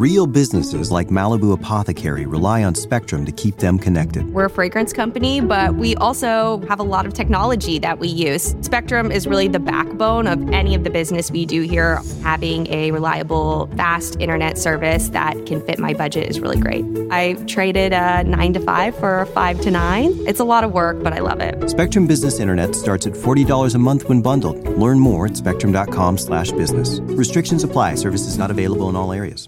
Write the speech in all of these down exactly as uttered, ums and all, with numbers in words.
Real businesses like Malibu Apothecary rely on Spectrum to keep them connected. We're a fragrance company, but we also have a lot of technology that we use. Spectrum is really the backbone of any of the business we do here. Having a reliable, fast internet service that can fit my budget is really great. I traded a nine to five for a five to nine. It's a lot of work, but I love it. Spectrum Business Internet starts at forty dollars a month when bundled. Learn more at spectrum.com slash business. Restrictions apply. Services not available in all areas.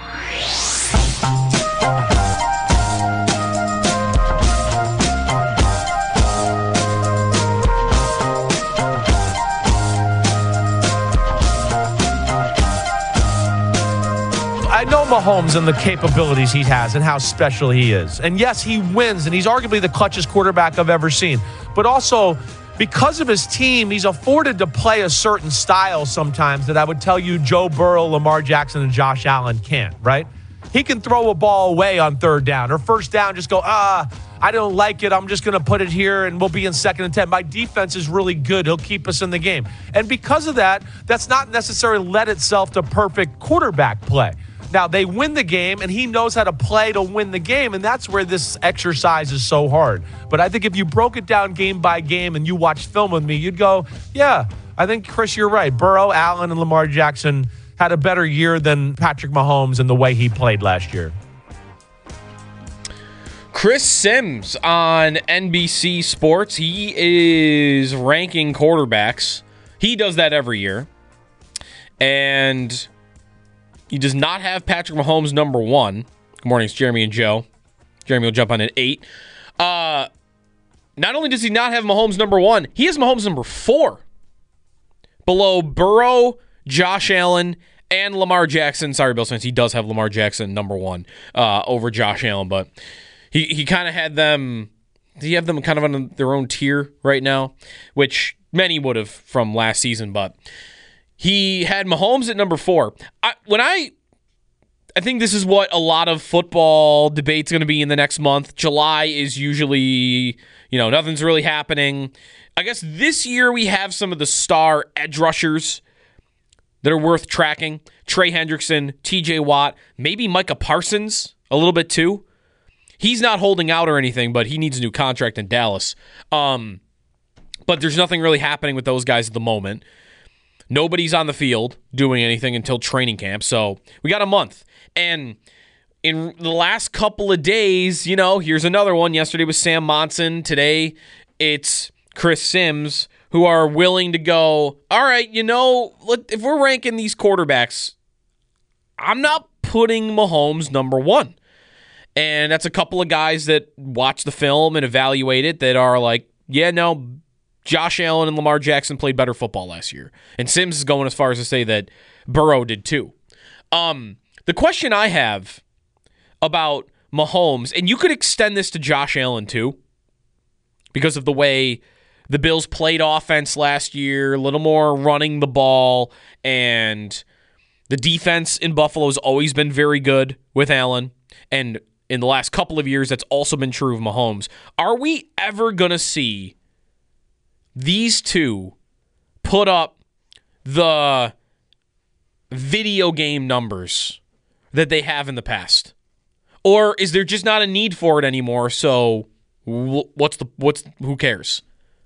I know Mahomes and the capabilities he has and how special he is. And yes, he wins, and he's arguably the clutchest quarterback I've ever seen. But also, because of his team, he's afforded to play a certain style sometimes that I would tell you Joe Burrow, Lamar Jackson, and Josh Allen can't, right? He can throw a ball away on third down or first down, just go, ah, I don't like it. I'm just going to put it here, and we'll be in second and ten. My defense is really good. He'll keep us in the game. And because of that, that's not necessarily led itself to perfect quarterback play. Now, they win the game, and he knows how to play to win the game, and that's where this exercise is so hard. But I think if you broke it down game by game and you watched film with me, you'd go, yeah, I think, Chris, you're right. Burrow, Allen, and Lamar Jackson had a better year than Patrick Mahomes in the way he played last year. Chris Sims on N B C Sports. He is ranking quarterbacks. He does that every year. And he does not have Patrick Mahomes number one. Good morning, it's Jeremy and Joe. Jeremy will jump on at eight. Uh, not only does he not have Mahomes number one, he has Mahomes number four. Below Burrow, Josh Allen, and Lamar Jackson. Sorry, Bill Saints, he does have Lamar Jackson number one uh, over Josh Allen, but he, he kind of had them, he have them kind of on their own tier right now, which many would have from last season, but he had Mahomes at number four. I, when I, I think this is what a lot of football debate's going to be in the next month. July is usually, you know, nothing's really happening. I guess this year we have some of the star edge rushers that are worth tracking. Trey Hendrickson, T J Watt, maybe Micah Parsons a little bit too. He's not holding out or anything, but he needs a new contract in Dallas. Um, but there's nothing really happening with those guys at the moment. Nobody's on the field doing anything until training camp, so we got a month. And in the last couple of days, you know, here's another one. Yesterday was Sam Monson. Today it's Chris Sims, who are willing to go, all right, you know, if we're ranking these quarterbacks, I'm not putting Mahomes number one. And that's a couple of guys that watch the film and evaluate it that are like, yeah, no, Josh Allen and Lamar Jackson played better football last year. And Sims is going as far as to say that Burrow did too. Um, the question I have about Mahomes, and you could extend this to Josh Allen too, because of the way the Bills played offense last year, a little more running the ball, and the defense in Buffalo has always been very good with Allen. And in the last couple of years, that's also been true of Mahomes. Are we ever going to see these two put up the video game numbers that they have in the past? Or is there just not a need for it anymore, so what's the what's who cares?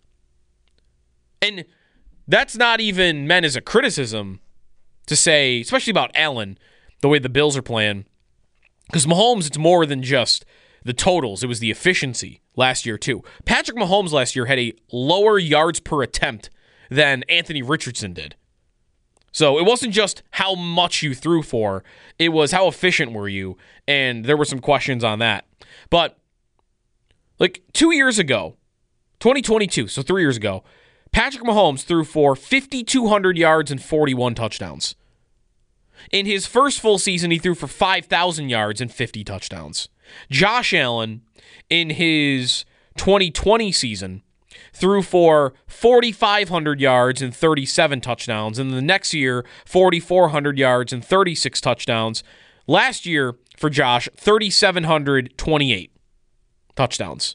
And that's not even meant as a criticism to say, especially about Allen, the way the Bills are playing. Because Mahomes, it's more than just the totals. It was the efficiency last year, too. Patrick Mahomes last year had a lower yards per attempt than Anthony Richardson did. So it wasn't just how much you threw for. It was how efficient were you, and there were some questions on that. But, like, two years ago, twenty twenty-two, so three years ago, Patrick Mahomes threw for five thousand two hundred yards and forty-one touchdowns. In his first full season, he threw for five thousand yards and fifty touchdowns. Josh Allen, in his twenty twenty season, threw for four thousand five hundred yards and thirty-seven touchdowns. And the next year, four thousand four hundred yards and thirty-six touchdowns. Last year, for Josh, three thousand seven hundred twenty-eight touchdowns.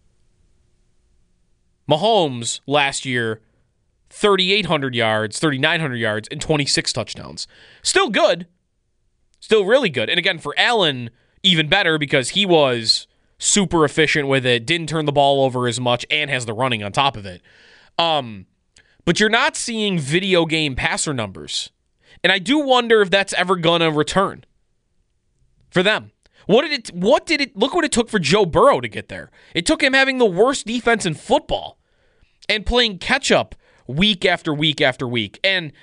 Mahomes, last year, three thousand eight hundred yards, three thousand nine hundred yards, and twenty-six touchdowns. Still good. Still really good. And again, for Allen, even better because he was super efficient with it, didn't turn the ball over as much, and has the running on top of it. Um, but you're not seeing video game passer numbers. And I do wonder if that's ever going to return for them. What did it, what did it, look what it took for Joe Burrow to get there. It took him having the worst defense in football and playing catch up week after week after week. And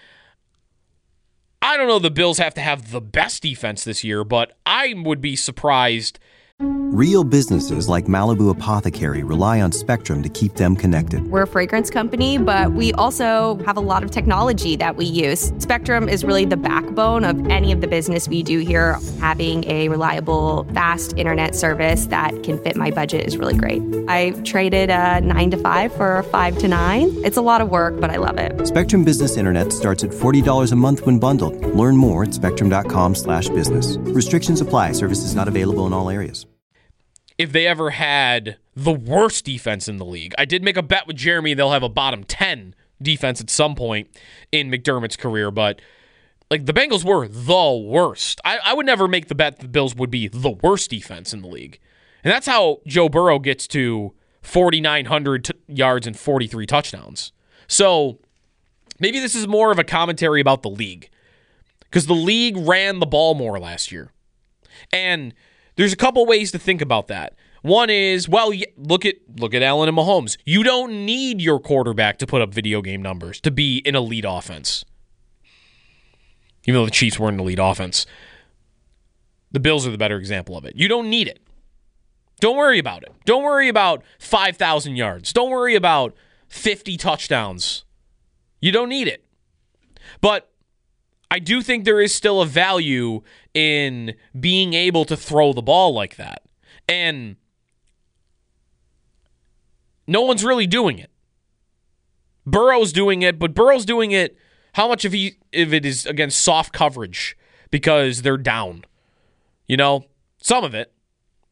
I don't know the Bills have to have the best defense this year, but I would be surprised. Real businesses like Malibu Apothecary rely on Spectrum to keep them connected. We're a fragrance company, but we also have a lot of technology that we use. Spectrum is really the backbone of any of the business we do here. Having a reliable, fast internet service that can fit my budget is really great. I traded a nine to five for a five to nine. It's a lot of work, but I love it. Spectrum Business Internet starts at forty dollars a month when bundled. Learn more at spectrum.com slash business. Restrictions apply. Services not available in all areas. If they ever had the worst defense in the league. I did make a bet with Jeremy they'll have a bottom ten defense at some point in McDermott's career, but like the Bengals were the worst. I, I would never make the bet the Bills would be the worst defense in the league. And that's how Joe Burrow gets to forty-nine hundred t- yards and forty-three touchdowns. So maybe this is more of a commentary about the league because the league ran the ball more last year. And there's a couple ways to think about that. One is, well, look at look at Allen and Mahomes. You don't need your quarterback to put up video game numbers to be an elite offense. Even though the Chiefs weren't an elite offense. The Bills are the better example of it. You don't need it. Don't worry about it. Don't worry about five thousand yards. Don't worry about fifty touchdowns. You don't need it. But I do think there is still a value in being able to throw the ball like that. And no one's really doing it. Burrow's doing it, but Burrow's doing it, how much of he if it is against soft coverage because they're down? You know, some of it.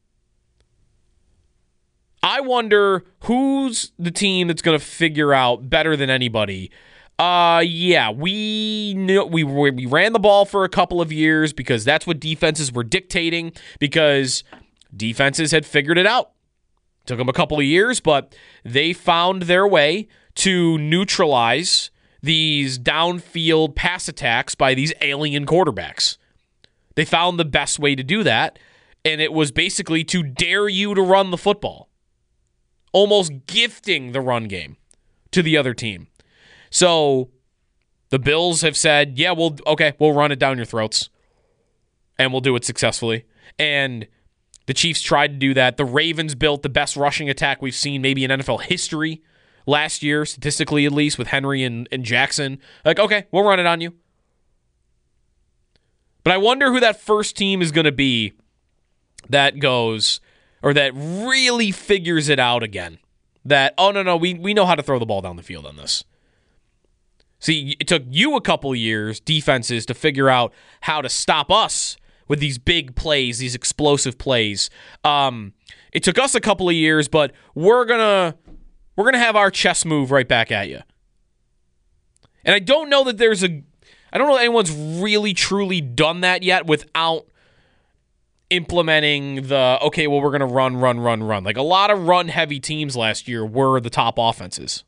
I wonder who's the team that's going to figure out better than anybody. Uh, yeah, we knew we we ran the ball for a couple of years because that's what defenses were dictating because defenses had figured it out. Took them a couple of years, but they found their way to neutralize these downfield pass attacks by these alien quarterbacks. They found the best way to do that, and it was basically to dare you to run the football, almost gifting the run game to the other team. So the Bills have said, yeah, we'll okay, we'll run it down your throats, and we'll do it successfully. And the Chiefs tried to do that. The Ravens built the best rushing attack we've seen maybe in N F L history last year, statistically at least, with Henry and, and Jackson. Like, okay, we'll run it on you. But I wonder who that first team is going to be that goes, or that really figures it out again. That, oh, no, no, we, we know how to throw the ball down the field on this. See, it took you a couple of years, defenses, to figure out how to stop us with these big plays, these explosive plays. Um, it took us a couple of years, but we're gonna we're gonna have our chess move right back at you. And I don't know that there's a, I don't know that anyone's really truly done that yet without implementing the okay, well we're gonna run, run, run, run. Like a lot of run-heavy teams last year were the top offenses.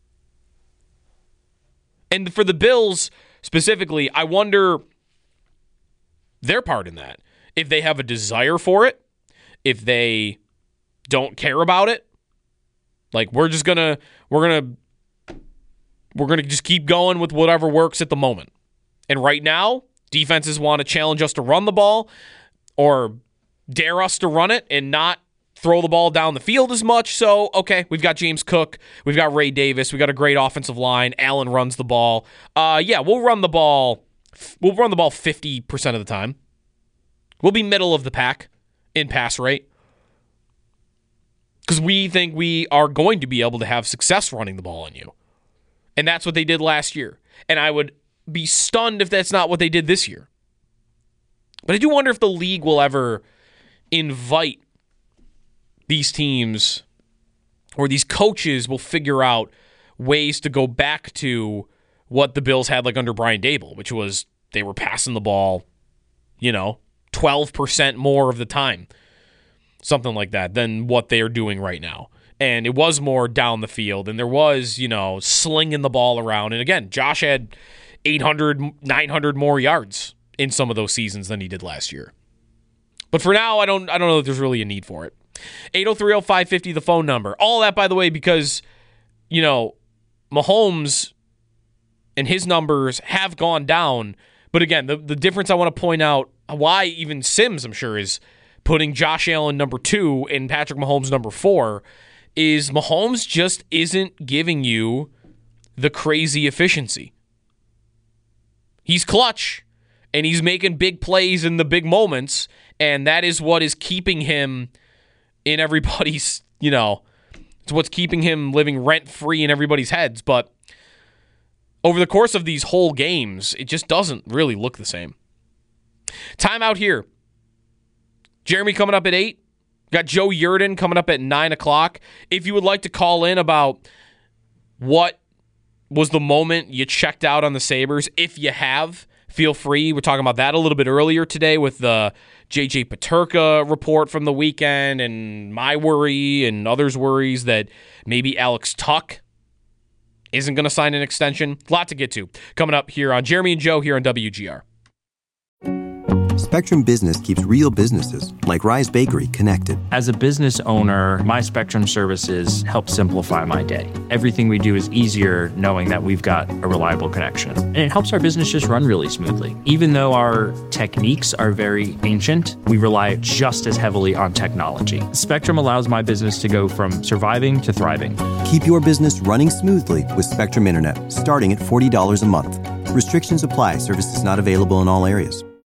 And for the Bills specifically, I wonder their part in that. If they have a desire for it, if they don't care about it, like we're just gonna we're gonna we're gonna just keep going with whatever works at the moment. And right now, defenses want to challenge us to run the ball or dare us to run it and not throw the ball down the field as much. So, okay, we've got James Cook. We've got Ray Davis. We've got a great offensive line. Allen runs the ball. Uh, yeah, we'll run the ball. We'll run the ball fifty percent of the time. We'll be middle of the pack in pass rate because we think we are going to be able to have success running the ball on you. And that's what they did last year. And I would be stunned if that's not what they did this year. But I do wonder if the league will ever invite these teams or these coaches will figure out ways to go back to what the Bills had like under Brian Daboll, which was they were passing the ball you know, twelve percent more of the time, something like that, than what they're doing right now. And it was more down the field, and there was, you know, slinging the ball around. And again, Josh had eight hundred, nine hundred more yards in some of those seasons than he did last year. But for now, I don't I don't know that there's really a need for it. eight oh three oh five five oh, the phone number. All that, by the way, because, you know, Mahomes and his numbers have gone down. But again, the, the difference I want to point out, why even Sims, I'm sure, is putting Josh Allen number two and Patrick Mahomes number four, is Mahomes just isn't giving you the crazy efficiency. He's clutch, and he's making big plays in the big moments, and that is what is keeping him in everybody's, you know, it's what's keeping him living rent-free in everybody's heads. But over the course of these whole games, it just doesn't really look the same. Time out here. Jeremy coming up at eight. Got Joe Yurden coming up at nine o'clock. If you would like to call in about what was the moment you checked out on the Sabres, if you have, feel free. We're talking about that a little bit earlier today with the J J Peterka report from the weekend and my worry and others' worries that maybe Alex Tuck isn't going to sign an extension. A lot to get to coming up here on Jeremy and Joe here on W G R. Spectrum Business keeps real businesses, like Rise Bakery, connected. As a business owner, my Spectrum services help simplify my day. Everything we do is easier knowing that we've got a reliable connection. And it helps our business just run really smoothly. Even though our techniques are very ancient, we rely just as heavily on technology. Spectrum allows my business to go from surviving to thriving. Keep your business running smoothly with Spectrum Internet, starting at forty dollars a month. Restrictions apply. Services not available in all areas.